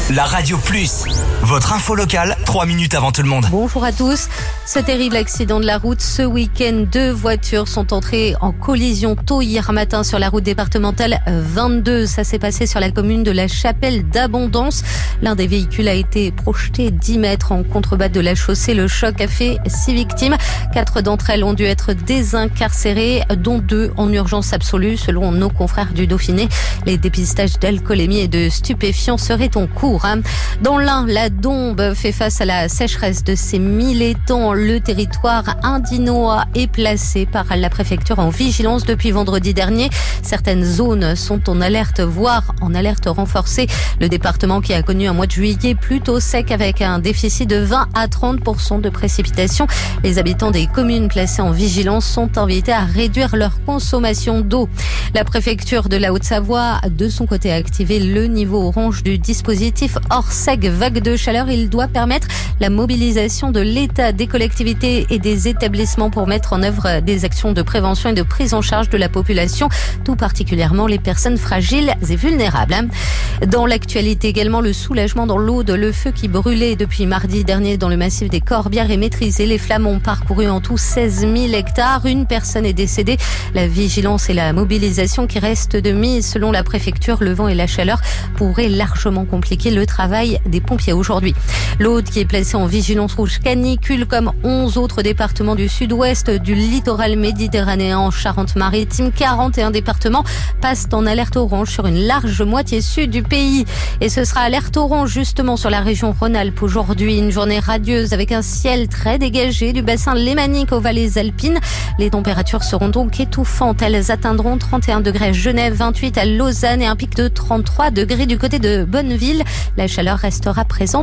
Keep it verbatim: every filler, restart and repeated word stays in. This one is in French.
La Radio Plus, votre info locale, trois minutes avant tout le monde. Bonjour à tous. Ce terrible accident de la route, ce week-end, deux voitures sont entrées en collision tôt hier matin sur la route départementale vingt-deux. Ça s'est passé sur la commune de la Chapelle d'Abondance. L'un des véhicules a été projeté dix mètres en contrebas de la chaussée. Le choc a fait six victimes. Quatre d'entre elles ont dû être désincarcérées, dont deux en urgence absolue, selon nos confrères du Dauphiné. Les dépistages d'alcoolémie et de stupéfiants seraient en cours. Dans l'Ain, la Dombes fait face à la sécheresse de ses mille étangs. Le territoire indinois est placé par la préfecture en vigilance depuis vendredi dernier. Certaines zones sont en alerte, voire en alerte renforcée. Le département qui a connu un mois de juillet plutôt sec avec un déficit de vingt à trente pour cent de précipitations. Les habitants des communes placées en vigilance sont invités à réduire leur consommation d'eau. La préfecture de la Haute-Savoie, de son côté, a activé le niveau orange du dispositif Orsec vague de chaleur. Il doit permettre la mobilisation de l'État, des collectivités et des établissements pour mettre en œuvre des actions de prévention et de prise en charge de la population, tout particulièrement les personnes fragiles et vulnérables. Dans l'actualité également, le soulagement dans l'Aude. Le feu qui brûlait depuis mardi dernier dans le massif des Corbières est maîtrisé. Les flammes ont parcouru en tout seize mille hectares. Une personne est décédée. La vigilance et la mobilisation qui restent de mise selon la préfecture. Le vent et la chaleur pourraient largement compliquer le travail des pompiers aujourd'hui. L'Aude qui est placée en vigilance rouge canicule comme onze autres départements du sud-ouest du littoral méditerranéen en Charente-Maritime. quarante et un départements passent en alerte orange sur une large moitié sud du pays. Et ce sera alerte orange justement sur la région Rhône-Alpes aujourd'hui. Une journée radieuse avec un ciel très dégagé du bassin lémanique aux vallées alpines. Les températures seront donc étouffantes. Elles atteindront trente et un degrés à Genève, vingt-huit à Lausanne et un pic de trente-trois degrés du côté de Bonneville. La chaleur restera présente